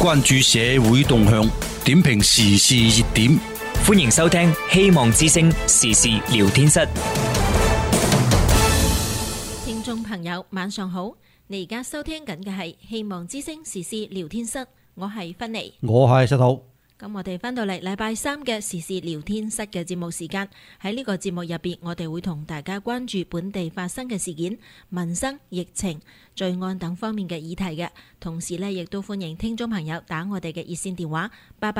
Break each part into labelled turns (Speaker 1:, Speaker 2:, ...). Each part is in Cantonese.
Speaker 1: 關注社會動向，點評時事熱點。
Speaker 2: 歡迎收聽希望之聲時事聊天室。
Speaker 3: 聽眾朋友晚上好，你而家收聽緊嘅係希望之聲時事聊天室，我係芬妮，
Speaker 4: 我係石頭。
Speaker 3: 咁我哋翻到嚟禮拜三嘅時事聊天室嘅節目時間，喺呢個節目入邊，我哋會同大家關注本地發生嘅事件、民生、疫情、罪案等方面嘅議題嘅。同時呢，亦都歡迎聽眾朋友打我哋嘅熱線電話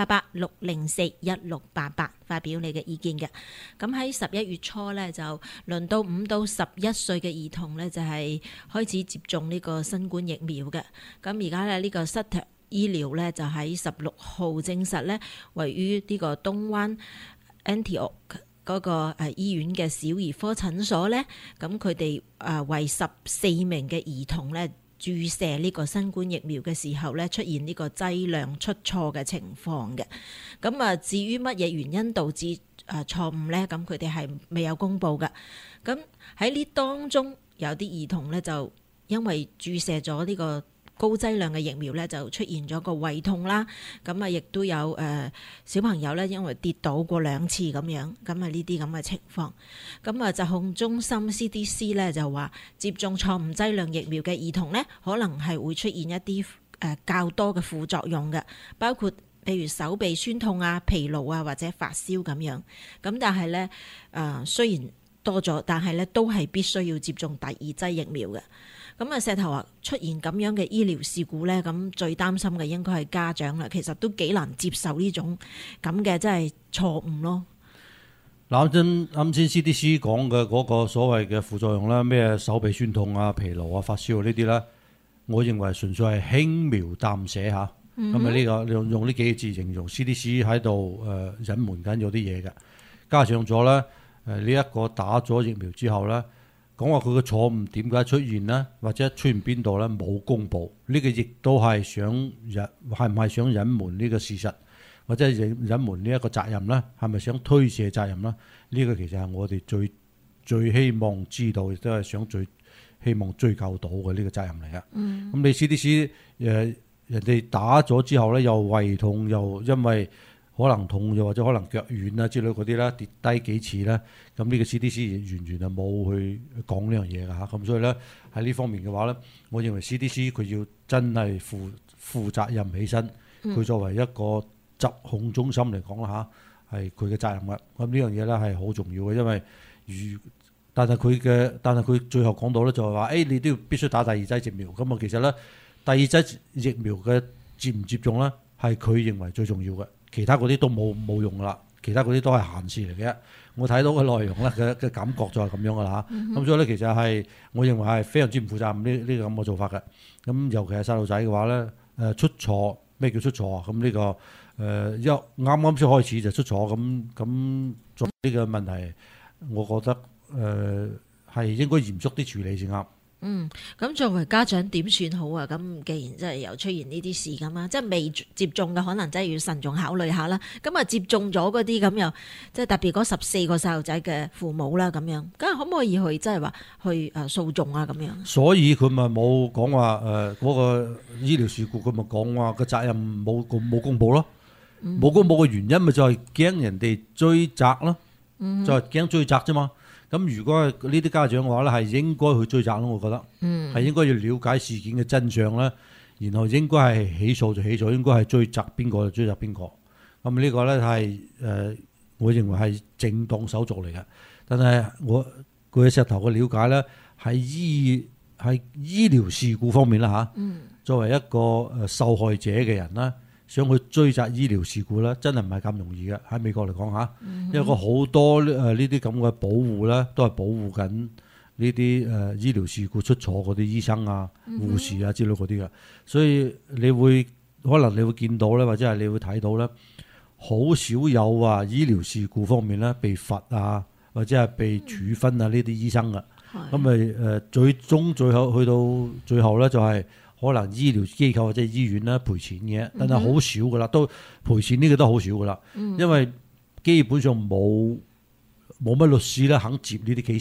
Speaker 3: 888-604-1688發表你嘅意見嘅。咁喺11月初呢，就輪到5到11歲嘅兒童呢，就係開始接種呢個新冠疫苗嘅。咁而家呢，呢個Sutter醫療咧就喺16號證實咧，位於呢個東灣 Antioch 嗰個醫院嘅小兒科診所咧，咁佢哋為14名嘅兒童咧注射呢個新冠疫苗嘅時候咧，出現呢個劑量出錯嘅情況嘅。咁至於乜嘢原因導致錯誤咧，咁佢哋係未有公佈嘅。咁喺呢當中有啲兒童咧就因為注射咗呢個高劑量嘅疫苗咧，就出現咗個胃痛啦。咁亦都有小朋友咧，因為跌倒過2次咁樣。咁呢啲咁嘅情況。咁疾控中心 CDC 咧就話，接種錯誤劑量疫苗嘅兒童咧，可能係會出現一啲較多嘅副作用嘅，包括譬如手臂酸痛啊、疲勞啊或者發燒咁樣。咁但係咧雖然多咗，但係咧都係必須要接種第2劑疫苗嘅。咁石頭話出現咁樣嘅醫療事故呢，咁最擔心嘅應該係家長啦。其實都幾難接受呢種咁嘅真係錯誤咯。
Speaker 4: 啱先 CDC 講嘅嗰個所謂嘅副作用啦，咩手臂酸痛啊、疲勞啊、發燒呢啲呢，我認為純粹係輕描淡寫嚇。咁呢個用呢幾個字形容 CDC 喺度隱瞞緊有啲嘢嘅，加上咗呢呢一個打咗疫苗之後呢，講話佢嘅錯誤點解出現呢？或者出現邊度呢？冇公佈，呢個亦都係係唔係想隱瞞呢個事實，或者隱瞞呢一個責任呢？係咪想推卸責任呢？呢個其實係我哋最希望知道，亦都係想最希望追究到嘅呢個責任嚟嘅。咁你 CDC 人哋打咗之後呢，又胃痛，又因為可能痛，又或者可能腳軟啊之類嗰啲啦，跌低幾次啦，咁呢個 CDC 完全係冇去講呢樣嘢㗎嚇，咁所以咧喺呢方面嘅話咧，我認為 CDC 佢要真係負責任起身，佢作為一個疾控中心嚟講啦嚇，係佢嘅責任㗎。咁呢樣嘢咧係好重要嘅，因為但係佢最後講到咧就係話，你都要必須打第2劑疫苗。咁啊其實咧第2劑疫苗嘅接唔接種咧係佢認為最重要嘅。其他嗰啲都冇用啦，其他嗰啲都係閒事嚟嘅。我睇到嘅內容咧嘅感覺就係咁樣噶啦嚇。咁所以咧其實係我認為係非常之唔負責任呢個咁嘅做法嘅。咁尤其係細路仔嘅話咧，出錯，咩叫出錯啊？咁呢個啱先開始就出錯，咁做呢個問題，我覺得係應該嚴肅啲處理先啱。
Speaker 3: 咁作為家長點算好啊？咁既然真係又出現呢啲事咁啊，即係未接種嘅可能真係要慎重考慮下啦。咁接種咗嗰啲咁又即係特別嗰14個細路仔嘅父母啦，咁樣咁可唔可以去即係話去訴訟啊？咁樣。所
Speaker 4: 以佢咪冇講話嗰個醫療事故，佢咪講話個責任冇公佈咯。冇公佈嘅原因咪就係驚人哋追責咯，就係驚追責啫嘛。咁如果係呢啲家長嘅話咧，係應該去追責咯，我覺得，係應該要了解事件嘅真相咧，然後應該係起訴就起訴，應該係追責邊個就追責邊個。咁呢個咧係我認為係正當手續嚟嘅。但係佢石頭嘅了解咧，喺醫療事故方面啦嚇，作為一個受害者嘅人啦，想去追責醫療事故咧，真係唔係咁容易嘅。喺美國嚟講嚇，因為好多呢啲咁嘅保護咧，都係保護緊呢啲醫療事故出錯嗰啲醫生啊、護士啊之類嗰啲嘅。所以可能你會見到咧，或者係你會睇到咧，好少有話醫療事故方面咧被罰啊，或者係被處分啊呢啲醫生嘅。咁咪最後去到最後咧就係、可能醫療機構或者醫院咧賠錢嘅，但係好少噶啦，都賠錢呢個都好少噶啦，因為基本上冇乜律師咧肯接呢啲 case。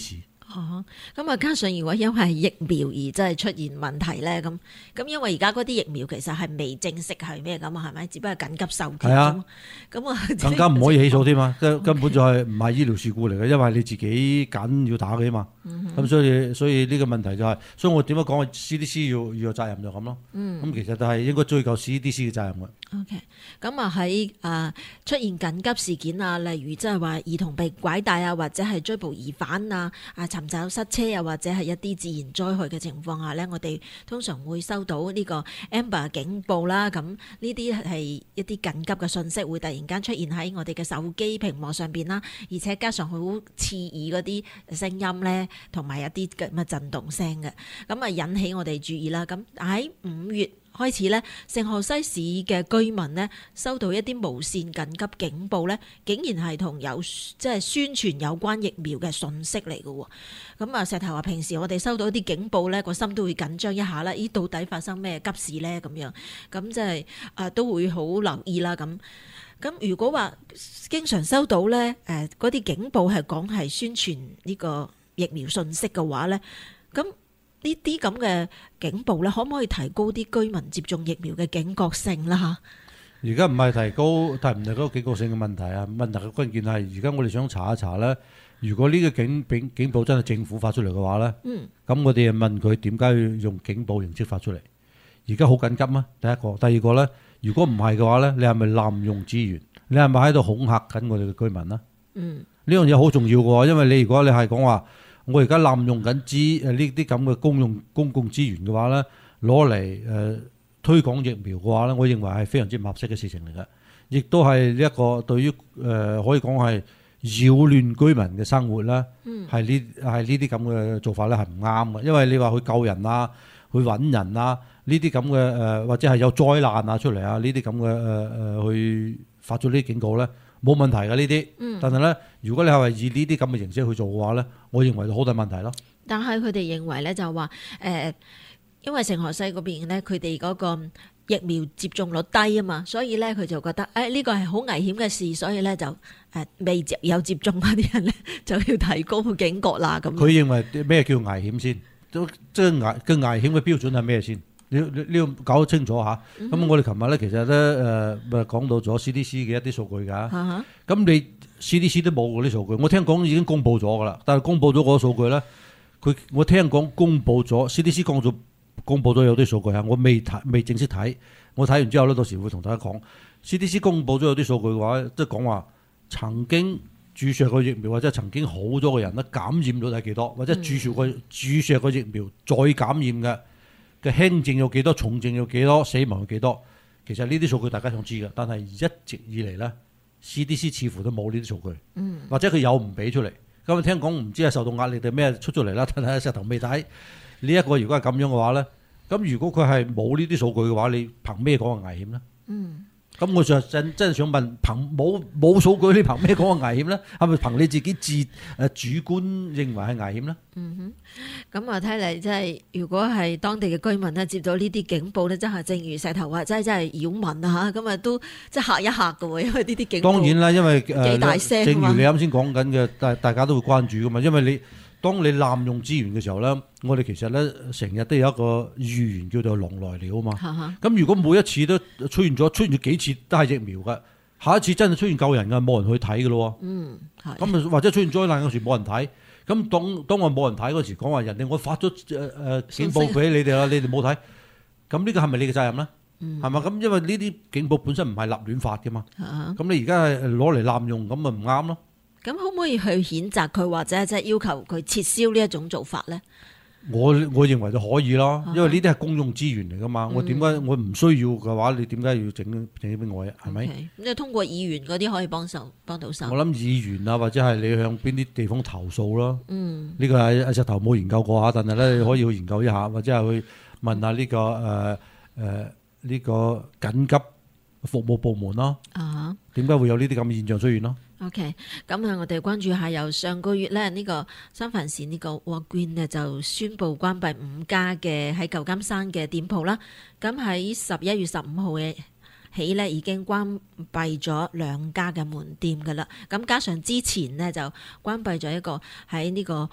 Speaker 3: 咁啊，加上如果因為疫苗而真係出現問題咧，咁因為而家嗰啲疫苗其實係未正式係咩咁啊，係咪？只不過緊急授權
Speaker 4: 係啊，
Speaker 3: 咁啊
Speaker 4: 更加唔可以起訴添嘛，根本就係唔係醫療事故嚟嘅，因為你自己揀要打嘅嘛。咁所以呢個問題就係，所以我點樣講CDC 要有責任就咁咯。咁其實就係應該追究 CDC 嘅責任嘅。
Speaker 3: OK， 咁啊喺出現緊急事件啊，例如即係話兒童被拐帶啊，或者係追捕疑犯啊，尋找失車啊，或者係一啲自然災害嘅情況下呢，我哋通常會收到呢個 Amber 警報啦。咁呢啲係一啲緊急嘅信息，會突然間出現喺我哋嘅手機屏幕上邊啦，而且加上好刺耳嗰啲聲音呢，同埋一啲咁嘅震動聲嘅，咁啊引起我哋注意啦。咁喺5月開始咧，聖荷西市嘅居民呢，收到一啲無線緊急警報咧，竟然係同即係宣傳有關疫苗嘅信息嚟嘅喎。咁啊，石頭話平時我哋收到一啲警報咧，個心都會緊張一下啦。咦，到底發生咩急事咧？咁樣咁即係都會好留意啦。咁如果話經常收到咧，嗰啲警報係講係宣傳呢個疫苗信息嘅話咧，咁呢啲咁嘅警報咧，可唔可以提高啲居民接種疫苗嘅警覺性啦？嚇！
Speaker 4: 而家唔係提高警覺性嘅問題啊，問題嘅關鍵係而家我哋想查一查咧。如果呢個警報真係政府發出嚟嘅話咧，咁我哋就問佢點解要用警報形式發出嚟？而家好緊急嗎？第一個，第二個咧，如果唔係嘅話咧，你係咪濫用資源？你係咪喺度恐嚇緊我哋嘅居民啊？呢樣嘢好重要嘅喎，因為你如果你係講話，我而家濫用緊呢啲咁嘅公共資源嘅話咧，攞嚟推廣疫苗嘅話咧，我認為係非常之唔合適嘅事情嚟嘅，亦都係呢一個對於可以講係擾亂居民嘅生活啦。係呢啲咁嘅做法咧係唔啱嘅，因為你話去救人啊，去揾人啊，呢啲咁嘅或者係有災難啊出嚟啊，呢啲咁嘅去發咗呢啲警告咧，冇問題嘅呢啲。但係咧，如果你係以呢啲咁嘅形式去做嘅話咧，我認為就好大問題咯。
Speaker 3: 但係佢哋認為咧就話因為聖荷西嗰邊咧，佢哋嗰個疫苗接種率低啊嘛，所以咧佢就覺得呢個係好危險嘅事，所以咧就未有接種嗰啲人咧就要提高警覺啦。咁佢
Speaker 4: 認為咩叫危險先？即係危險嘅標準係咩先？你要搞清楚下。咁我哋琴日咧其實咧講到咗 CDC 嘅一啲數據㗎。咁你 CDC 都冇嗰啲數據，我聽講已經公佈咗㗎啦。但係公佈咗嗰個數據咧，我聽講公佈咗 CDC 公佈咗有啲數據啊，我未正式睇。我睇完之後咧，到時會同大家講。CDC 公佈咗有啲數據嘅話，即係講話曾經注射過疫苗或者曾經好咗嘅人咧，感染率係幾多，或者注射過疫苗再感染嘅輕症有幾多，重症有幾多，死亡有幾多。其實呢啲數據大家想知嘅，但係一直以嚟咧 CDC 似乎都冇呢啲數據，或者佢有唔俾出嚟。咁聽講唔知係受到壓力定咩出咗嚟啦，但係石頭未睇呢一個。如果係咁樣嘅話咧，咁如果佢係冇呢啲數據嘅話，你憑咩講係危險咧？咁我就真係想問，憑冇數據，你憑咩講係危險咧？係咪憑你自己主觀認為係危險咧？
Speaker 3: 咁啊，睇嚟即係如果係當地嘅居民咧，接到呢啲警報咧，真係正如石頭話，真係擾民啊嚇！咁啊都即係嚇一嚇嘅喎，因為呢啲警報
Speaker 4: 當然啦，因為
Speaker 3: 幾大聲，
Speaker 4: 正如你啱先講緊嘅，大家都會關注㗎嘛，因為當你濫用資源嘅時候咧，我哋其實咧成日都有一個預言叫做龍來了啊嘛。咁如果每一次都出現咗幾次都係疫苗嘅，下一次真係出現救人嘅，冇人去睇嘅咯。咁或者出現災難嗰時冇人睇，咁當我冇人睇嗰時講話人哋我發咗警報俾你哋啦，你哋冇睇，咁呢個係咪你嘅責任咧？係嘛？咁因為呢啲警報本身唔係立亂發嘅嘛。咁你而家係攞嚟濫用，咁咪唔啱咯。
Speaker 3: 咁可唔可以去譴責佢，或者即係要求佢撤銷呢一種做法咧？
Speaker 4: 我認為就可以咯，因為呢啲係公用資源嚟噶嘛。我點解我唔需要嘅話，你點解要整俾我啊？係咪？咁
Speaker 3: 即係通過議員嗰啲可以幫到手。
Speaker 4: 我諗議員啊，或者係你向邊啲地方投訴咯。呢個係石頭冇研究過嚇，但係咧你可以去研究一下，或者係去問下呢個緊急服務部門咯。點解會有呢啲咁嘅現象出現咯
Speaker 3: ？OK， 咁我哋關注下，由上個月咧呢個三藩市呢個 Walgreens 呢就宣布關閉5家嘅喺舊金山嘅店鋪啦。咁喺11月15號嘅起呢已經關閉咗2家嘅門店噶啦。咁加上之前呢就關閉咗一個喺呢個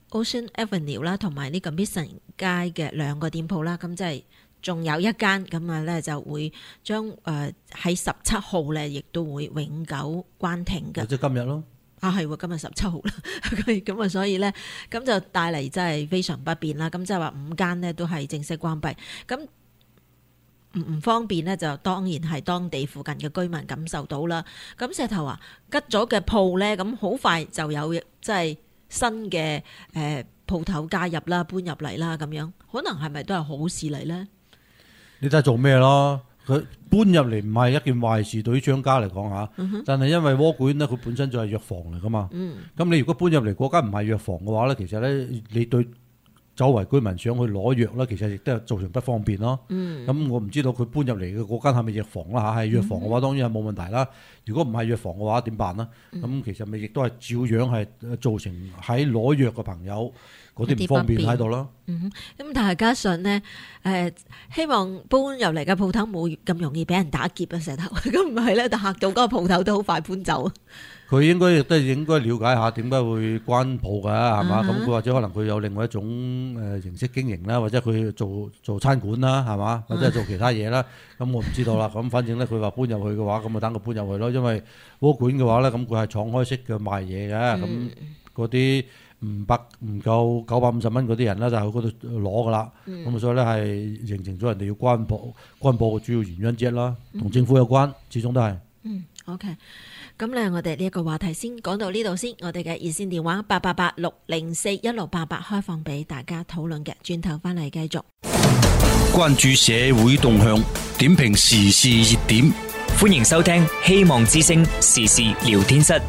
Speaker 3: Ocean Avenue 啦，同埋呢個 Mission 街嘅兩個店鋪啦，咁即係仲有一間咁啊咧，就會將喺17號咧，亦都會永久關停嘅。
Speaker 4: 即係今日咯。
Speaker 3: 啊，係喎，今日17號啦，咁啊，所以咧，咁就帶嚟真係非常不便啦。咁即係話5間呢都係正式關閉，咁唔方便呢，就當然係當地附近嘅居民感受到啦。咁石頭話吉咗嘅鋪咧，咁好快就有即係新嘅鋪頭加入啦，搬入嚟啦，咁樣可能係咪都係好事嚟咧？
Speaker 4: 你睇下做咩咯？佢搬入嚟唔係一件壞事，對於商家嚟講嚇。但係因為窩館咧，佢本身就係藥房嚟噶嘛。咁你如果搬入嚟嗰間唔係藥房嘅話咧，其實咧你對周圍居民想去攞藥咧，其實亦都係造成不方便咯。咁我唔知道佢搬入嚟嘅嗰間係咪藥房啦嚇？係藥房嘅話，當然係冇問題啦。如果唔係藥房嘅話，點辦呢？咁其實咪亦都係照樣係造成喺攞藥嘅朋友嗰啲唔方便喺度咯。
Speaker 3: 咁但係加上呢，希望搬入嚟嘅鋪頭冇咁容易俾人打劫啊！石頭咁唔係咧，就嚇到嗰個鋪頭都好快搬走。
Speaker 4: 佢應該亦都應該了解下點解會關鋪㗎，係嘛？咁佢或者可能佢有另外一種形式經營啦，或者佢做餐館啦，係嘛？或者係做其他嘢啦。咁我唔知道啦。咁反正咧，佢話搬入去嘅話，咁咪等佢搬入去咯。因為窩館嘅話咧，咁佢係敞開式嘅賣嘢嘅，咁嗰啲唔夠950蚊嗰啲人咧，就喺嗰度攞㗎啦。咁所以咧係形成咗人哋要關鋪嘅主要原因之一啦，同政府有關，始終都係。
Speaker 3: OK。咁咧，我哋呢一個話題先講到呢度先。我哋嘅熱線電話888-604-1688開放俾大家討論嘅，轉頭翻嚟繼續
Speaker 1: 關注社會動向，點評時事熱點。
Speaker 2: 歡迎收聽希望之聲時事聊天室。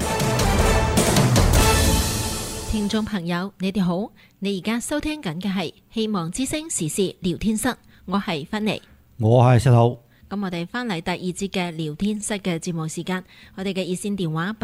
Speaker 3: 聽眾朋友，你哋好，你而家收聽緊嘅係希望之聲時事聊天室，我係芬妮，
Speaker 4: 我係石頭。
Speaker 3: 咁我哋翻嚟第二節嘅聊天室嘅節目時間，我哋嘅熱線電話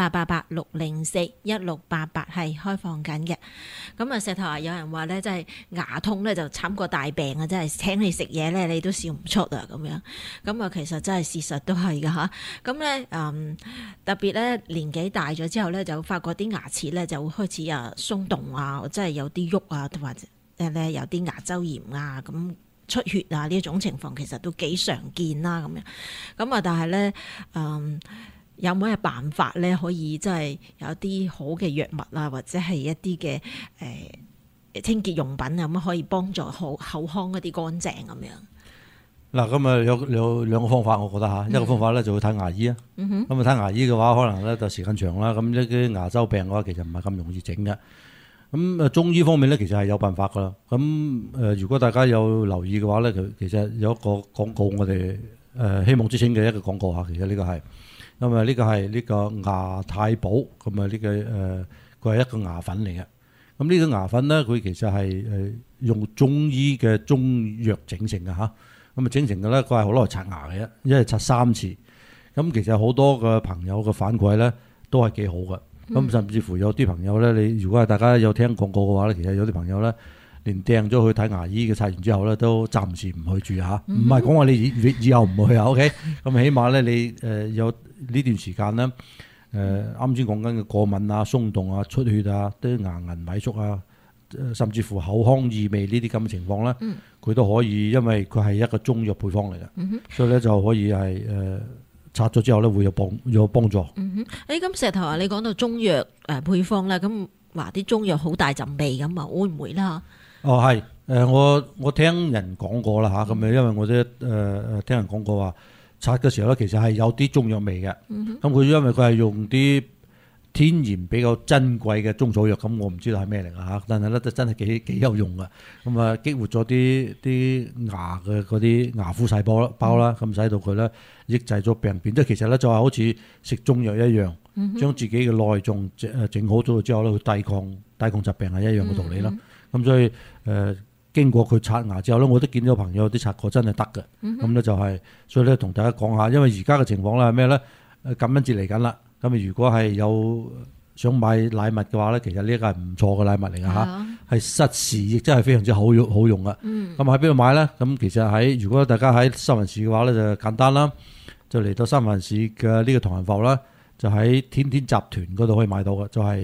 Speaker 3: 888-604-1688係開放緊嘅。咁啊，石頭啊，有人話咧，真係牙痛咧就慘過大病啊！真係請你食嘢咧，你都笑唔出啊咁樣。咁啊，其實真係事實都係噶吓。咁咧，特別咧年紀大咗之後咧，就發覺啲牙齒咧就會開始鬆動啊，即係有啲喐啊，或者咧有啲牙周炎啊咁。出血啊！呢一種情況其實都幾常見啦，咁樣咁啊，但係咧，有冇咩辦法咧，可以即係有啲好嘅藥物啊，或者係一啲嘅清潔用品啊，咁可以幫助口腔嗰啲乾淨咁樣？
Speaker 4: 嗱，咁啊有兩個方法，我覺得嚇，一個方法咧就會睇牙醫啊。咁啊睇牙醫嘅話，可能咧就時間長啦。咁呢啲牙周病嘅話，其實唔係咁容易整嘅。咁中醫方面咧，其實係有辦法噶啦。咁如果大家有留意嘅話咧，其實有一個廣告，我哋希望之星嘅一個廣告嚇。其實呢個係咁啊，呢個係呢個牙太保咁啊，呢個佢係一個牙粉嚟嘅。咁呢個牙粉咧，佢其實係用中醫嘅中藥整成嘅嚇。咁啊整成嘅咧，佢係好攞嚟刷牙嘅，一日刷3次。咁其實好多嘅朋友嘅反饋咧，都係幾好嘅。咁甚至乎有啲朋友咧，你如果係大家有聽廣告嘅話咧，其實有啲朋友咧，連掟咗去睇牙醫嘅刷完之後咧，都暫時唔去住嚇，唔係講話你以後唔去啊 ，OK？咁起碼咧，你有呢段時間咧，啱先講緊嘅過敏啊、鬆動啊、出血啊、啲牙齦萎縮啊，甚至乎口腔異味呢啲咁嘅情況咧，佢都可以，因為佢係一個中藥配方嚟嘅，所以咧就可以係拆咗之後咧會有幫助。
Speaker 3: 咁石頭啊，你講到中藥配方咧，咁話啲中藥好大陣味咁啊，會唔會啦？
Speaker 4: 哦，係我聽人講過啦嚇，咁因為我都聽人講過話拆嘅時候咧，其實係有啲中藥味嘅。咁佢因為佢係用啲天然比較珍貴嘅中草藥，咁我唔知道係咩嚟㗎嚇，但係咧都真係幾有用㗎。咁啊激活咗啲牙嘅嗰啲牙膚細胞啦，咁使到佢咧抑制咗病變。即係其實咧就係好似食中藥一樣，將自己嘅內臟整好咗之後咧，去抵抗疾病係一樣嘅道理啦。咁所以經過佢刷牙之後咧，我都見到朋友啲刷過真係得嘅。咁咧就係，所以咧同大家講下，因為而家嘅情況咧係咩咧？感恩節嚟緊啦。咁如果係有想買禮物嘅話咧，其實呢一個係唔錯嘅禮物嚟㗎嚇，係實時亦真係非常之好用嘅。咁喺邊度買咧？咁其實如果大家喺三藩市嘅話咧，就簡單啦，就嚟到三藩市嘅呢個唐人埠啦，就喺天天集團嗰度可以買到嘅，就係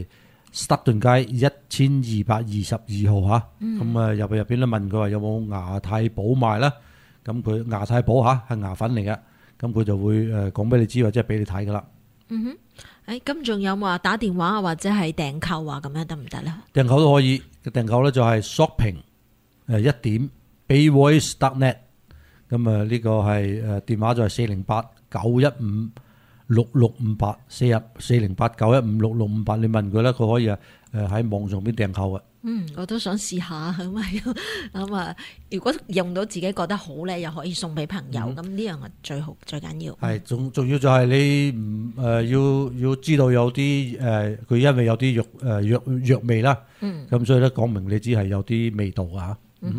Speaker 4: 斯特頓街1222號嚇。咁啊入邊咧問佢話有冇牙太保賣啦。咁佢牙太保嚇係牙粉嚟嘅，咁佢就會講俾你知或者係俾你睇噶啦。
Speaker 3: 咁仲有冇話打電話啊或者係訂購啊咁樣得唔得咧？
Speaker 4: 訂購都可以，訂購咧就係 shopping 1.bayvoice.net。咁啊呢個係電話就係408-915-6658 408-915-6658。你問佢咧，佢可以喺網上邊訂購嘅。
Speaker 3: 我都想試下咁啊！如果用到自己覺得好咧，又可以送俾朋友，咁呢樣係最好最緊要。
Speaker 4: 係仲要就係你要知道有啲佢因為有啲藥味啦，咁所以咧講明你知係有啲味道啊。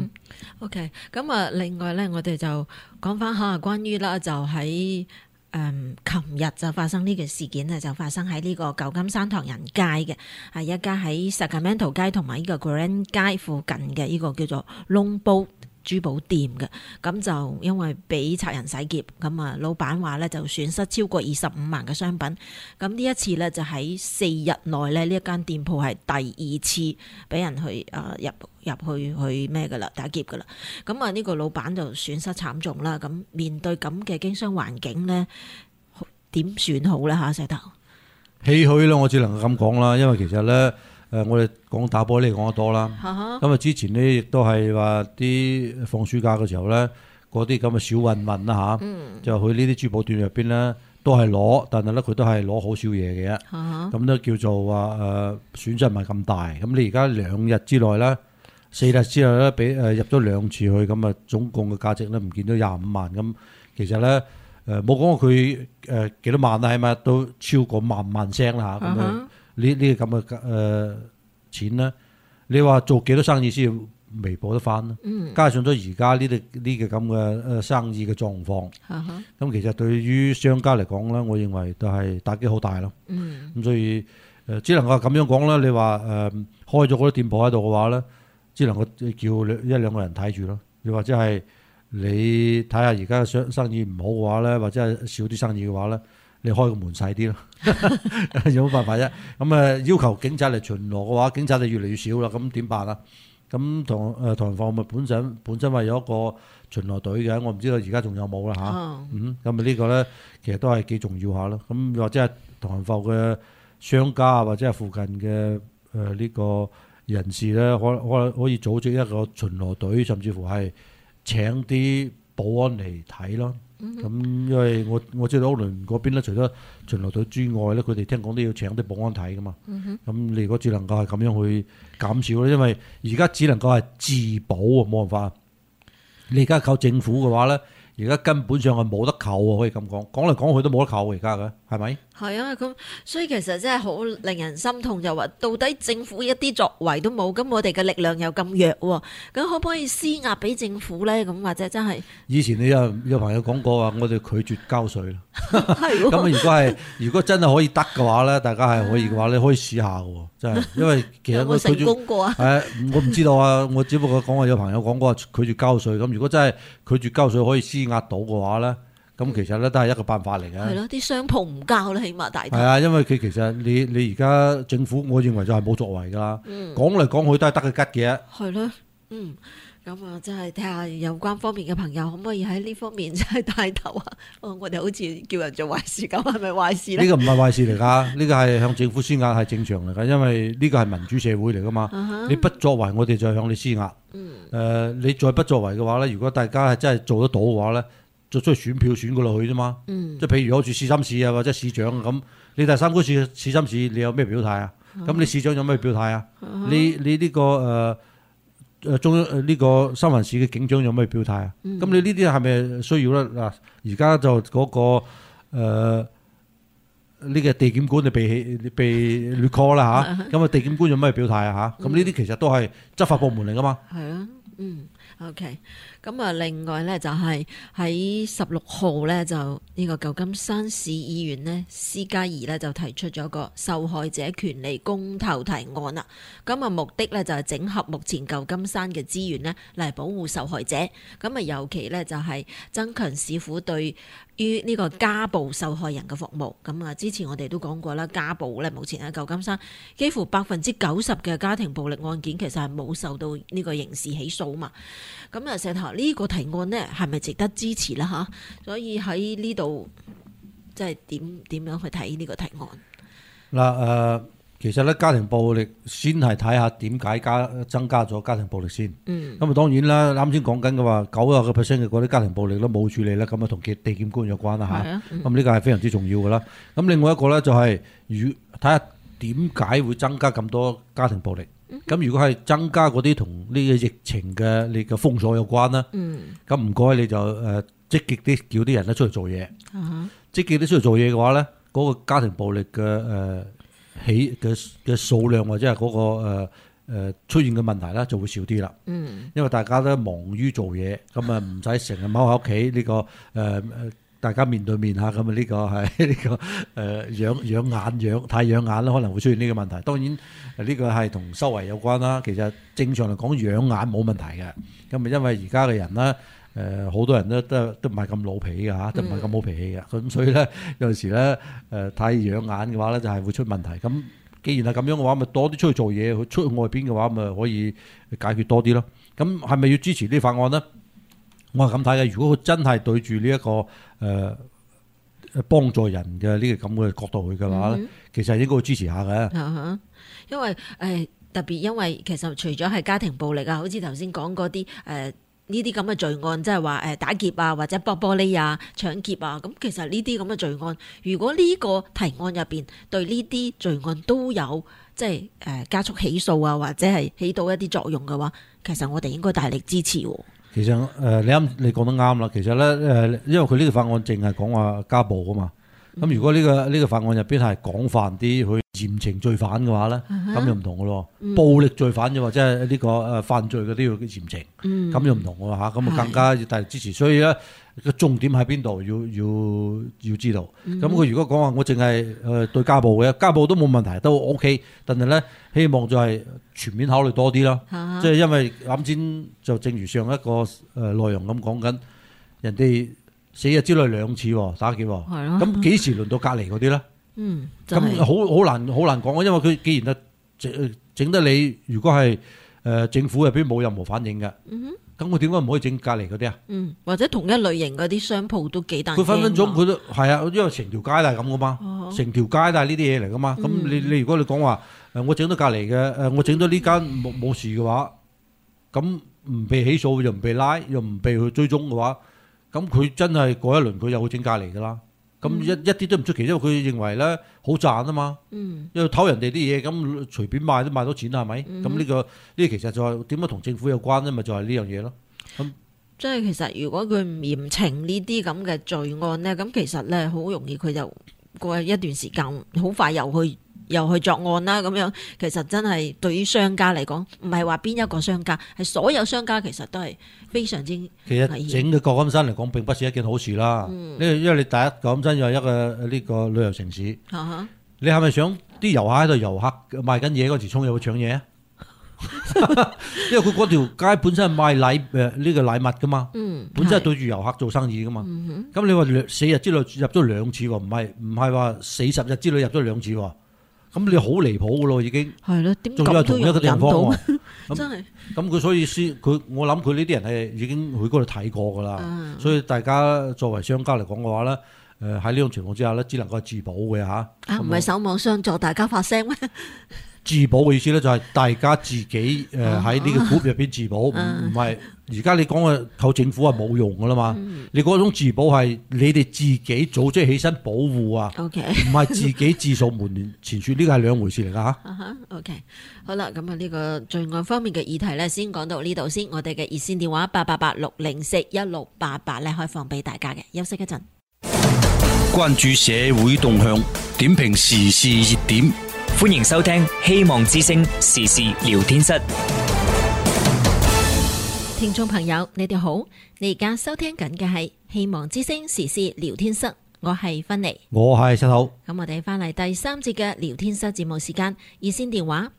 Speaker 3: OK， 咁啊，另外咧，我哋就講翻下關於啦，就喺琴日就發生呢個事件咧，就發生喺呢個舊金山唐人街嘅，係一家喺 Sacramento 街同埋呢個 Grand 街附近嘅呢個叫做 Longboat 珠寶店嘅，咁就因為俾賊人洗劫，咁啊老闆話咧就損失超過25萬嘅商品，咁呢一次咧就喺4日內咧呢一間店鋪係第二次俾人去入去咩噶啦，打劫噶啦，咁啊呢個老闆就損失慘重啦，咁面對咁嘅經商環境咧，點算好咧嚇？石頭
Speaker 4: 唏噓啦，我只能夠咁講啦，因為其實咧。我哋講打波呢講得多啦，咁啊之前呢，亦都係話啲放暑假嘅時候咧，嗰啲咁嘅小混混啦嚇，就去呢啲珠寶店入邊咧都係攞，但係咧佢都係攞好少嘢嘅，咁都叫做話損失唔係咁大。咁你而家2日之內咧，4日之內咧俾入咗2次去，咁啊總共嘅價值咧唔見到25萬。咁其實咧冇講過佢幾多萬啦，起碼都超過萬聲啦嚇。咁呢啲咁嘅錢咧，你話做幾多生意先彌補得翻咧？加上咗而家呢個咁嘅生意嘅狀況，咁其實對於商家嚟講咧，我認為都係打擊好大咯。咁所以只能夠咁樣講啦。你話開咗嗰啲店鋪喺度嘅話咧，只能夠叫1-2個人睇住咯。又或者係你睇下而家嘅生意唔好嘅話咧，或者係少啲生意嘅話咧，你開個門細啲咯，有冇辦法啫？咁要求警察嚟巡邏嘅話，警察就越嚟越少啦。咁點辦啊？咁唐人坊咪本身話有一個巡邏隊嘅，我唔知道而家仲有冇啦嚇。咁呢個咧其實都係幾重要下咯。咁或者係唐人坊嘅商家啊，或者係附近嘅呢個人士咧，可以組織一個巡邏隊，甚至乎係請啲保安嚟睇咯。咁因為我知道奧倫嗰邊咧，除咗巡邏隊之外咧，佢哋聽講都要請啲保安睇噶嘛。咁你如果只能夠係咁樣去減少咧，因為而家只能夠係自保啊，冇辦法。你而家靠政府嘅話咧，而家根本上係冇得扣啊，可以咁講。講嚟講去都冇得扣而家嘅，係咪？係
Speaker 3: 啊，咁所以其實真係好令人心痛，就話到底政府一啲作為都冇，咁我哋嘅力量又咁弱，咁可唔可以施壓俾政府咧？咁或者真係以前
Speaker 4: 你有朋友講過話，我哋拒絕交稅啦。咁如果真係可以得嘅話咧，大家係可以嘅話，你可以試下嘅，真係，因為其實
Speaker 3: 有冇成功過啊？
Speaker 4: 我唔知道啊，我只不過講話有朋友講過話拒絕交稅，咁如果真係拒絕交稅可以施壓到嘅話咧。咁其實咧都係一個辦法嚟嘅。係咯，
Speaker 3: 啲商鋪唔交咧，起碼大。
Speaker 4: 係啊，因為佢其實你而家政府，我認為就係冇作為㗎啦。講嚟講去都係得個吉嘅。係咯，咁啊，真係睇下有關方面嘅朋友可唔可以喺呢方面真係帶頭啊？我哋好似叫人做壞事咁，係咪壞事咧？呢個唔係壞事嚟㗎，呢個係向政府施壓係正常嚟㗎，因為呢個係民主社會嚟㗎嘛。你不作為，我哋就向你施壓。你再不作為嘅話咧，如果大家係真係做得到嘅話咧，就出去選票選過落去啫嘛，即係譬如好似市心市啊或者市長咁，你第三區市心市你有咩表態啊？咁你市長有咩表態啊？你呢個中央呢個三藩市嘅警長有咩表態啊？咁你呢啲係咪需要咧？嗱，而家就嗰個呢個地檢官就被劣 call 啦嚇，咁啊地檢官有咩表態啊嚇？咁呢啲其實都係執法部門嚟噶嘛。係啊，OK，咁啊，另外咧就係喺16號咧，就呢個舊金山市議員呢，施嘉儀呢，就提出咗個受害者權利公投提案啦。咁啊，目的咧就係整合目前舊金山嘅資源呢，嚟保護受害者。咁啊，尤其咧就係增強市府對
Speaker 3: 於呢個家暴受害人嘅服務。咁啊，之前我哋都講過啦，家暴咧目前喺舊金山幾乎90%嘅家庭暴力案件其實係冇受到呢個刑事起訴嘛。咁啊，石頭呢個提案呢係咪值得支持啦？嚇，所以喺呢度即係點樣去睇呢個提案？
Speaker 4: 嗱其實咧家庭暴力先係睇下點解增加咗家庭暴力先。咁啊當然啦，啱先講緊嘅話90%嘅嗰啲家庭暴力都冇處理啦，咁啊同地檢官有關啦嚇。咁呢個係非常之重要嘅啦。咁另外一個咧就係睇下點解會增加咁多家庭暴力。咁如果係增加嗰啲同呢個疫情嘅你嘅封鎖有關啦，咁唔該你就積極啲叫啲人咧出去做嘢。積極啲出去做嘢嘅話咧，嗰個家庭暴力嘅嘅數量或者係嗰個出現嘅問題咧就會少啲啦。因為大家都忙於做嘢，咁啊唔使成日踎喺屋企呢個大家面對面嚇，咁啊呢個係呢個太養眼啦，可能會出現呢個問題。當然呢個係同修為有關啦。其實正常嚟講養眼冇問題嘅，咁啊因為而家嘅人咧。好多人都唔係咁老脾嘅嚇，都唔係咁好脾氣嘅，咁所以咧有陣時咧太養眼嘅話咧就係會出問題。咁既然係咁樣嘅話，咪多啲出去做嘢，出去外邊嘅話咪可以解決多啲咯。咁係咪要支持呢啲法案呢？我係咁睇嘅。如果佢真係對住呢一個幫助人嘅呢個咁嘅角度去嘅話咧，其實應該會支持下嘅。
Speaker 3: 因為特別因為其實除咗係家庭暴力啊，好似頭先講嗰啲呢啲咁嘅罪案，即係話打劫啊，或者剝玻璃啊、搶劫啊，咁其實呢啲咁嘅罪案，如果呢個提案入邊對呢啲罪案都有即係加速起訴啊，或者係起到一啲作用嘅話，其實我哋應該大力支持。
Speaker 4: 其實你講得啱啦。其實咧因為佢呢個法案淨係講話家暴啊嘛。咁如果呢個法案入邊係廣泛啲去嚴懲罪犯嘅話咧，咁就唔同嘅咯。暴力罪犯嘅話，即係呢個犯罪嗰啲要嚴懲，咁就唔同嘅嚇。咁啊更加要大力支持。所以咧個重點喺邊度要知道。咁佢如果講話我淨係對家暴嘅，家暴都冇問題，都 OK。但係咧希望就係全面考慮多啲啦。即係因為啱先就正如上一個內容咁講緊，人哋4日之內2次打劫，咁幾時輪到隔離嗰啲咧？咁好難講啊！因為佢既然整得你，如果係政府入邊冇任何反應嘅，咁佢點解唔可以整隔離嗰啲啊？
Speaker 3: 或者同一類型嗰啲商鋪都幾大。
Speaker 4: 佢分鐘佢都係啊，因為成條街都係咁噶嘛，成條街都係呢啲嘢嚟噶嘛。咁你如果你講話我整到隔離嘅，我整到呢間冇事嘅話，咁唔被起訴又唔被拉又唔被去追蹤嘅話，咁佢真係過一輪佢又會整隔離噶啦。咁一啲都唔出奇，因為佢認為咧好賺啊嘛。因為偷人哋啲嘢，咁隨便賣都賣到錢係咪？咁呢其實就係點解同政府有關咧？咪就係呢樣嘢咯。咁
Speaker 3: 即係其實如果佢唔嚴懲呢啲咁嘅罪案咧，咁其實咧好容易佢就過一段時間，好快又去作案啦。咁樣其實真係對於商家嚟講，唔係話邊一個商家，係所有商家其實都係非常之危險。
Speaker 4: 其實整個舊金山嚟講並不是一件好事啦。因為你第一舊金山又係一個呢個旅遊城市，你係咪想啲遊客喺度遊客賣緊嘢嗰時衝入去搶嘢啊？因為佢嗰條街本身係賣呢個禮物噶嘛，本身係對住遊客做生意噶嘛。咁你話4日之內入咗2次，唔係話40日之內入咗2次，咁你好離譜噶咯，已經
Speaker 3: 係咯，點
Speaker 4: 仲要係同一個地方喎，
Speaker 3: 真係。
Speaker 4: 咁佢所以我諗佢呢啲人係已經去嗰度睇過噶啦，所以大家作為商家嚟講嘅話咧，喺呢種情況之下咧，只能夠自保嘅嚇。
Speaker 3: 唔係守望相助，大家發聲咩？
Speaker 4: 自保嘅意思咧就係大家自己喺呢個 group 入邊自保，唔係而家你講嘅靠政府係冇用噶啦嘛。你嗰種自保係你哋自己組織起身保護啊，唔係自己自掃門前雪，呢個係兩回事嚟噶嚇。
Speaker 3: OK， 好啦，咁啊呢個罪案方面嘅議題咧，先講到呢度先。我哋嘅熱線電話888-604-1688咧，開放俾大家嘅。休息一陣，
Speaker 1: 關注社會動向，點評時事熱點。
Speaker 2: 歡迎收聽希望之聲時事聊天室。
Speaker 3: 聽眾朋友，你哋好，你而家收聽緊嘅係希望之聲時事聊天室， 我係芬妮，
Speaker 4: 我係石頭。
Speaker 3: 咁我哋翻嚟第三節嘅聊天室節目時間，熱線電話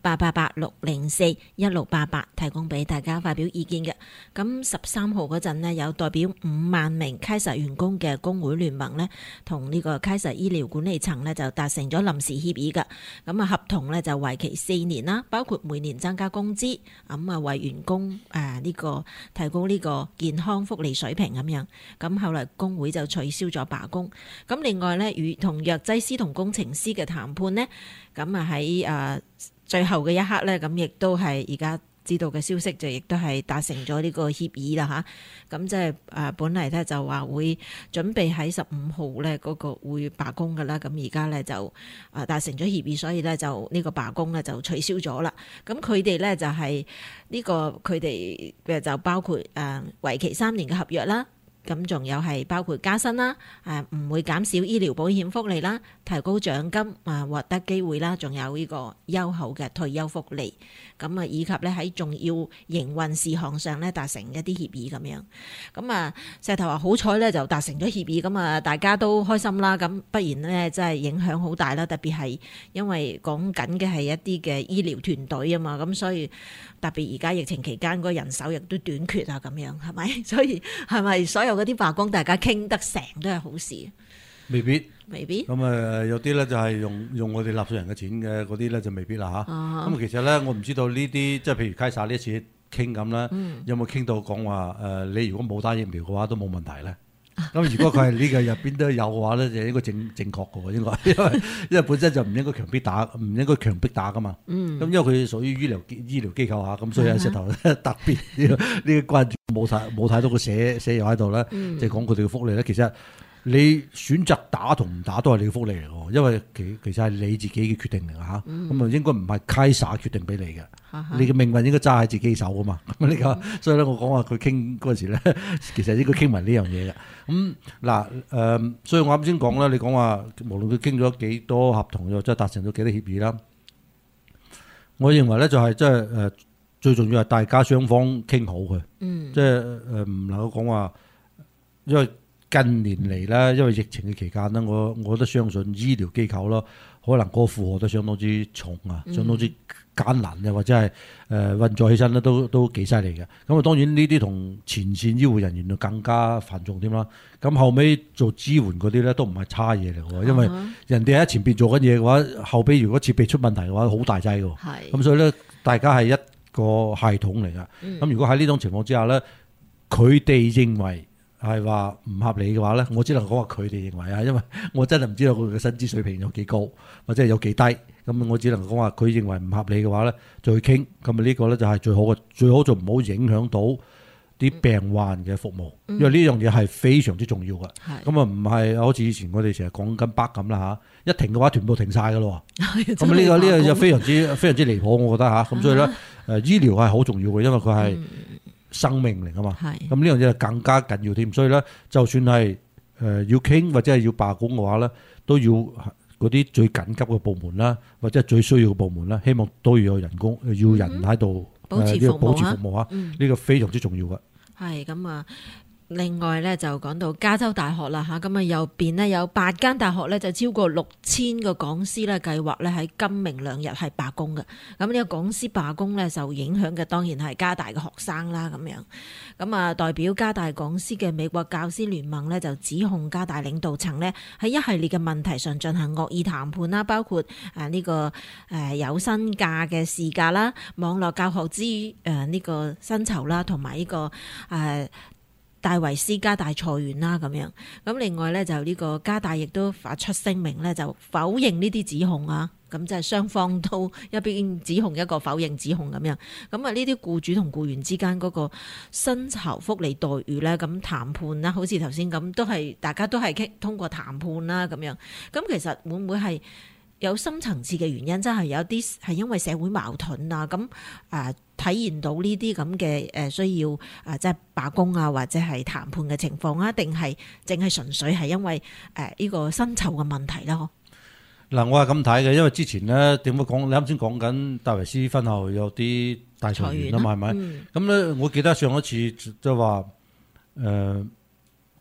Speaker 3: 888-604-1688提供俾大家發表意見嘅。咁13號嗰陣呢，有代表5萬名凱撒員工嘅工會聯盟呢，同呢個凱撒醫療管理層呢，就達成咗臨時協議㗎。咁啊合同呢，就為期4年啦，包括每年增加工資，咁啊為員工呢個提高呢個健康福利水平咁樣。咁後來工會就取消咗罷工。咁另外咧，與同藥劑師同工程師嘅談判呢，咁啊喺最後嘅一刻咧，咁亦都係而家知道嘅消息，就亦都係達成咗呢個協議啦吓。咁即係本嚟咧就話會準備喺15號咧嗰個會罷工噶啦，咁而家咧就達成咗協議，所以咧就呢個罷工咧就取消咗啦。咁佢哋咧就係呢個佢哋嘅就包括為期3年嘅合約啦。咁仲有係包括加薪啦，唔會減少醫療保險福利啦，提高獎金獲得機會啦，仲有呢個優厚嘅退休福利，咁啊以及咧喺重要營運事項上咧達成一啲協議咁樣。咁啊石頭話好彩咧就達成咗協議，咁啊大家都開心啦。咁不然咧真係影響好大啦，特別係因為講緊嘅係一啲嘅醫療團隊啊嘛，咁所以特別而家疫情期間嗰人手亦都短缺啊，咁樣係咪？所以係咪所有嗰啲罷工大家傾得成都係好事？
Speaker 4: 未必。
Speaker 3: 咁
Speaker 4: 有啲咧就係用我哋納稅人嘅錢嘅嗰啲咧就未必啦嚇。咁其實咧我唔知道呢啲即係譬如凱撒呢一次傾咁啦，有冇傾到講話你如果冇打疫苗嘅話都冇問題咧？咁如果佢係呢個入邊都有嘅話咧，就應該正確嘅喎，應該，因為本身就唔應該強迫打噶嘛。咁因為佢屬於醫療機構嚇，咁所以有石頭特別呢個關注冇睇到佢寫入喺度咧，即係講佢哋嘅福利咧。其實你選擇打同唔打都係你嘅福利嚟嘅，因為其實係你自己嘅決定嚟嚇。咁啊應該唔係凱撒決定俾你嘅。你嘅命運應該揸喺自己手噶嘛，咁呢個，所以咧我講話佢傾嗰陣時咧，其實應該傾埋呢樣嘢嘅。咁所以我啱先講啦，你講話無論佢傾咗幾多合同，又即係達成咗幾多協議啦，我認為咧就係即係最重要係大家雙方傾好佢，即係唔能夠講話，因為近年嚟咧，因為疫情嘅期間咧，我都相信醫療機構咯，可能個負荷都相當之重啊，相當之艱難嘅，或者係運作起身咧都幾犀利嘅。咁啊，當然呢啲同前線醫護人員就更加繁重添啦。咁後尾做支援嗰啲咧都唔係差嘢嚟嘅，因為人哋喺前邊做緊嘢嘅話，後邊如果設備出問題嘅話，好大劑嘅。咁所以咧，大家係一個系統嚟㗎。咁如果喺呢種情況之下咧，佢哋認為係話唔合理嘅話咧，我只能講話佢哋認為啊，因為我真係唔知道佢嘅薪資水平有幾高或者係有幾低，咁我只能講話佢認為唔合理嘅話咧，再去傾，咁啊呢個咧就係最好嘅，最好就唔好影響到啲病患嘅服務，因為呢樣嘢係非常之重要嘅。咁啊唔係好似以前我哋成日講緊北咁啦嚇，一停嘅話全部停晒㗎咯。咁呢個就非常之離譜，我覺得嚇。咁所以咧醫療係好重要嘅，因為佢係生命嚟㗎嘛，咁呢樣嘢就更加緊要添，所以咧，就算係要傾或者係要罷工嘅話咧，都要嗰啲最緊急嘅部門啦，或者係最需要嘅部門啦，希望都要有人工，要人喺度保持服務啊，呢個非常之重要嘅。係咁啊。
Speaker 3: 另外咧就講到加州大學啦嚇，咁啊右邊呢有8間大學咧就超過6000個講師咧計劃咧喺今明兩日係罷工嘅。咁呢個講師罷工咧受影響嘅當然係加大嘅學生啦咁樣。咁啊代表加大講師嘅美國教師聯盟咧就指控加大領導層呢喺一系列嘅問題上進行惡意談判啦，包括呢個有薪假嘅事假啦、網絡教學資呢個薪酬啦，同埋呢個戴維斯加大裁員啦咁樣。咁另外咧就呢個加大亦都發出聲明咧，就否認呢啲指控啊。咁即係雙方都一邊指控一個否認指控咁樣。咁啊呢啲僱主同僱員之間嗰個薪酬福利待遇咧，咁談判啦，好似頭先咁，都係大家都係通過談判啦咁樣。咁其實會唔會係有深層次嘅原因？真係有啲係因為社會矛盾啊，咁體現到呢啲咁嘅需要即係罷工啊，或者係談判嘅情況啊，定係淨係純粹係因為呢個薪酬嘅問題啦？
Speaker 4: 嗱，我係咁睇嘅，因為之前咧點會講？你啱先講緊戴維斯婚後有啲大裁員啊嘛，係咪？咁咧，我記得上一次即係話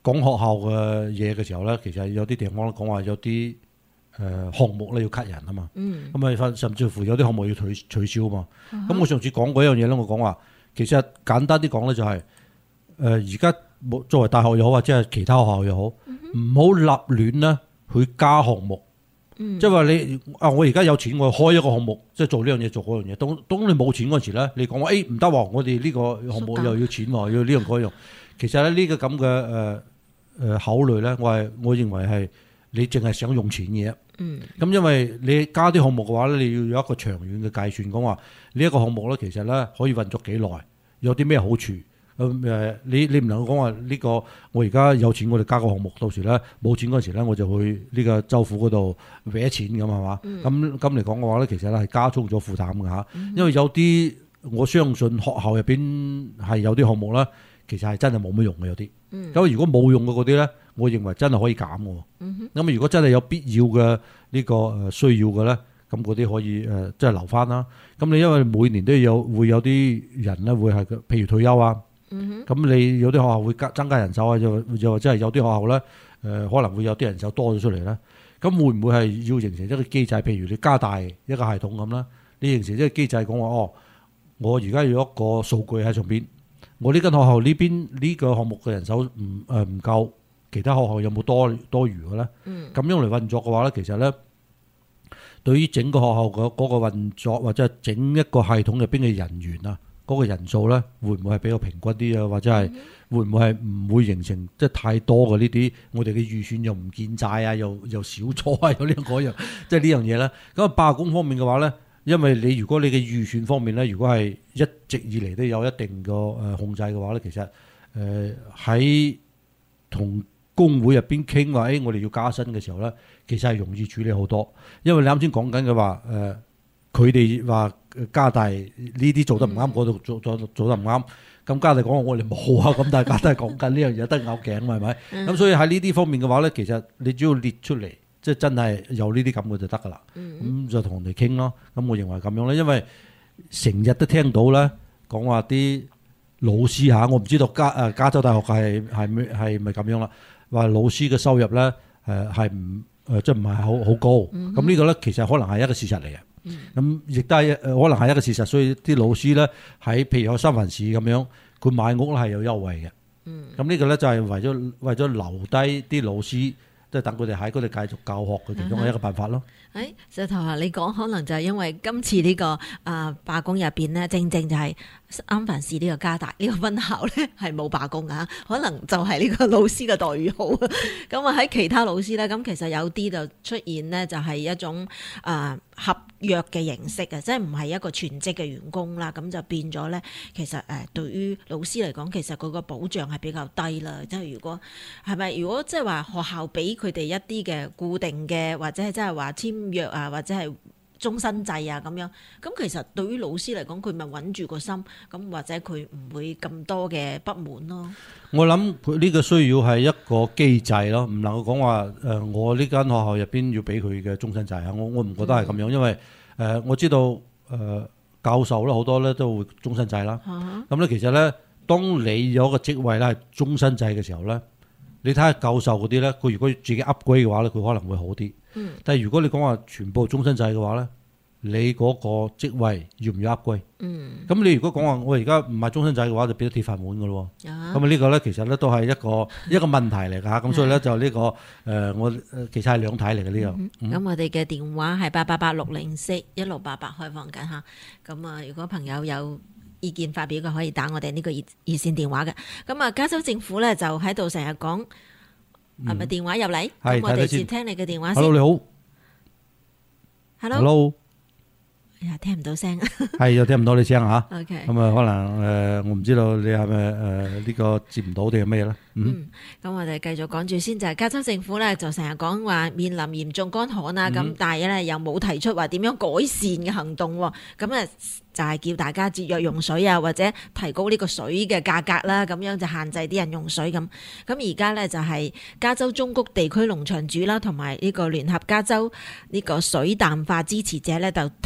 Speaker 4: 講學校嘅嘢嘅時候咧，其實有啲地方講話有啲項目咧要 cut 人啊嘛，咁啊甚至乎有啲項目要取消啊嘛。咁我上次講嗰樣嘢咧，我講話其實簡單啲講咧就係而家作為大學又好或者係其他學校又好，唔好立亂咧去加項目。即係話你我而家有錢，我開一個項目，即係做呢樣嘢做嗰樣嘢。當你冇錢嗰時咧，你講話唔得喎，我哋呢個項目又要錢喎，要呢樣嗰樣。其實咧呢個咁嘅考慮咧，我認為係你淨係想用錢嘅。咁因為你加啲項目嘅話咧，你要有一個長遠嘅計算，講話呢一個項目咧，其實咧可以運作幾耐，有啲咩好處。你唔能夠講話呢個我而家有錢，我哋加個項目，到時咧冇錢嗰時咧，我就去呢個州府嗰度搲錢咁係嘛？咁嚟講嘅話咧，其實咧係加重咗負擔㗎嚇。因為有啲我相信學校入邊係有啲項目咧，其實係真係冇乜用嘅有啲。咁如果冇用嘅嗰啲咧，我認為真係可以減嘅。咁如果真係有必要嘅呢個需要嘅咧，咁嗰啲可以即係留翻啦。咁你因為每年都會有啲人咧會係譬如退休啊。咁你有啲學校會增加人手啊，又或者係有啲學校咧，可能會有啲人手多咗出嚟咧。咁會唔會係要形成一個機制？譬如你加大一個系統咁啦，你形成一個機制講話我而家有一個數據喺上邊，我呢間學校呢邊呢個項目嘅人手唔夠，其他學校有冇多餘嘅咧？咁樣嚟運作嘅話咧，其實咧對於整個學校嗰個運作或者係整一個系統入邊嘅人員啊。嗰個人數咧，會唔會係比較平均啲啊？或者係會唔會係唔會形成即係太多嘅呢啲？我哋嘅預算又唔見債啊，又少咗啊，有呢樣嗰樣，即係呢樣嘢咧。咁啊，罷工方面嘅話咧，因為如果你嘅預算方面咧，如果係一直以嚟都有一定個控制嘅話咧，其實喺同工會入邊傾話，我哋要加薪嘅時候咧，其實係容易處理好多，因為你啱先講緊嘅話佢哋話加大呢啲做得唔啱，嗰度做得唔啱，咁加大講我哋冇啊，咁大家都係講緊呢樣嘢，得拗頸係咪？咁所以喺呢啲方面嘅話咧，其實你只要列出嚟，即係真係有呢啲咁嘅就得噶啦。咁就同人哋傾咯。咁我認為咁樣咧，因為成日都聽到咧講話啲老師嚇，我唔知道加州大學係咪咁樣啦，話老師嘅收入咧係即係唔係好高。咁呢個咧其實可能係一個事實嚟嘅。咁亦都係可能係一個事實，所以啲老師咧喺譬如有三藩市咁樣，佢買屋咧係有優惠嘅。咁呢個咧就係為咗留低啲老師，即係等佢哋喺嗰度繼續教學嘅其中一個辦法咯。
Speaker 3: 石頭啊，你講可能就係因為今次呢個罷工入邊咧，正就係三藩市呢個加大呢個分校咧係冇罷工啊，可能就係呢個老師嘅待遇好啊。咁啊喺其他老師咧，咁其實有啲就出現呢，就係一種合約嘅形式啊，即係唔係一個全職嘅員工啦，咁就變咗咧，其實對於老師嚟講，其實佢個保障係比較低啦。即係如果即係話學校俾佢哋一啲嘅固定嘅，或者係即係話簽約啊，或者係終身制啊咁樣，咁其實對於老師嚟講，佢咪穩住個心，咁或者佢唔會咁多嘅不滿咯。
Speaker 4: 我諗佢呢個需要係一個機制咯，唔能夠講話我呢間學校入邊要俾佢嘅終身制啊，我唔覺得係咁樣，因為我知道教授咧好多咧都會終身制啦。咁咧其實咧，當你有一個職位咧係終身制嘅時候咧，你睇下教授嗰啲咧，佢如果自己 upgrade 嘅話咧，佢可能會好啲。但係如果你講話全部終身制嘅話咧，你嗰個職位要唔要 upgrade？咁你如果講話我而家唔係終身制嘅話，就變咗鐵飯碗噶咯。咁啊呢個咧其實咧都係一個問題嚟㗎。咁所以咧就呢個我其實係兩睇嚟嘅呢個。
Speaker 3: 咁我哋嘅電話係888-604-1688開放緊嚇。咁啊，如果朋友有意見發表嘅，可以打我哋呢個熱線電話嘅。咁啊，加州政府咧就喺度成日講係咪電話入嚟？咁我哋接聽你嘅電話先。
Speaker 4: Hello， 你好。Hello。
Speaker 3: 哎呀，聽唔到聲。
Speaker 4: 係又聽唔到你聲嚇。
Speaker 3: OK。
Speaker 4: 咁啊，可能我唔知道你係咪呢個接唔到定係咩咧？
Speaker 3: 咁我哋繼續講住先，就係加州政府咧就成日講話面臨嚴重乾旱啊，咁但係咧又冇提出話點樣改善嘅行動喎。咁啊就係叫大家節約用水啊，或者提高呢個水嘅價格啦，咁樣就限制啲人用水咁。咁而家咧就係加州中谷地區農場主啦，同埋呢個聯合加州呢個水淡化支持者咧，就提出一項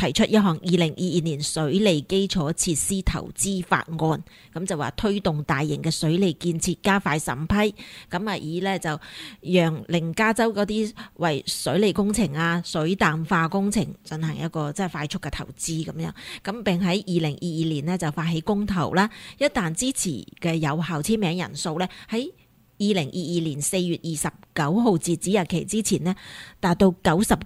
Speaker 3: 項2022年水利基礎設施投資法案，咁就話推動大型嘅水利建設加快審批，咁啊以呢就令加州嗰啲為水利工程啊、水淡化工程進行一個即係快速嘅投資咁樣，咁並喺2022年呢就發起公投啦，一旦支持嘅有效簽名人數呢，喺2022年4月29號截止日期之前呢，達到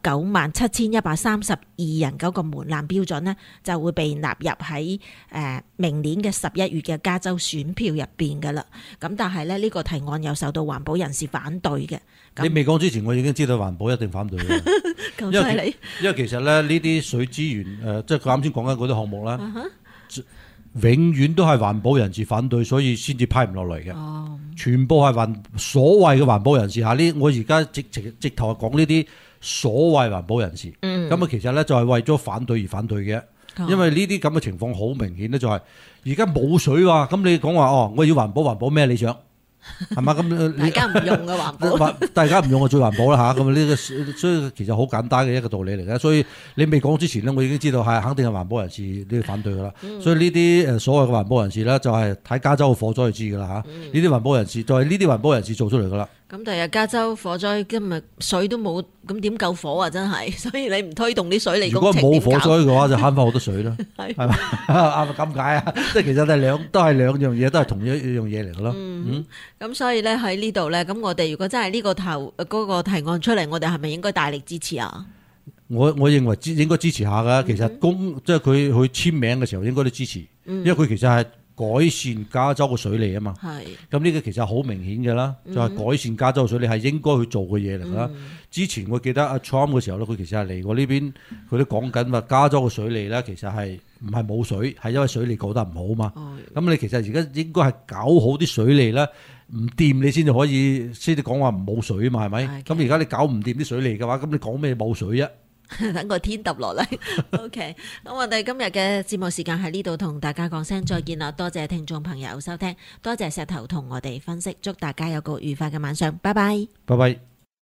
Speaker 3: 997132人嗰個門檻標準呢，就會被納入喺明年嘅11月嘅加州選票入邊噶啦。咁但係咧呢個提案又受到環保人士反對嘅。
Speaker 4: 你未講之前，我已經知道環保一定反對嘅。
Speaker 3: 咁犀利！
Speaker 4: 因為其實咧呢啲水資源即係佢啱先講緊嗰啲項目啦。永遠都係環保人士反對，所以先至批唔落嚟嘅。全部係所謂嘅環保人士嚇，呢我而家直頭係講呢啲所謂環保人士。咁其實咧就係為咗反對而反對嘅。因為呢啲咁嘅情況好明顯咧，就係而家冇水喎。咁你講話我要環保咩？你想係嘛？咁
Speaker 3: 大家唔用嘅環保，
Speaker 4: 大家唔用就最環保啦嚇。咁呢個所以其實好簡單嘅一個道理嚟嘅。所以你未講之前咧，我已經知道係肯定係環保人士呢啲反對噶啦。所以呢啲所謂嘅環保人士咧，就係睇加州嘅火災就知噶啦嚇。呢啲環保人士就係呢啲環保人士做出嚟噶啦。
Speaker 3: 咁第日加州火災今日水都冇，咁點救火啊？真係，所以你唔推動啲水利工程，
Speaker 4: 如果冇火災嘅話，就慳翻好多水啦。係咪啱咁解啊？即係其實都係兩樣嘢，都係同一樣嘢嚟嘅咯。
Speaker 3: 咁所以咧喺呢度咧，咁我哋如果真係呢個嗰個提案出嚟，我哋係咪應該大力支持啊？
Speaker 4: 我認為應該支持下噶。其實即係佢簽名嘅時候應該都支持，因為佢其實係改善加州嘅水利啊嘛。咁呢個其實好明顯嘅啦，就係改善加州嘅水利係應該去做嘅嘢嚟啦。之前我記得阿 Trump 嘅時候咧，佢其實係嚟過呢邊，佢都講緊話加州嘅水利咧，其實係唔係冇水，係因為水利搞得唔好嘛。咁你其實而家應該係搞好啲水利咧，唔掂你先至可以先至講話冇水啊嘛，係咪？咁而家你搞唔掂啲水利嘅話，咁你講咩冇水啊？
Speaker 3: 等個天揼落嚟。OK， 咁我哋今日嘅節目時間喺呢度同大家講聲再見啦，多謝聽眾朋友收聽，多謝石頭同我哋分析，祝大家有個愉快嘅晚上，拜拜。
Speaker 4: 拜拜。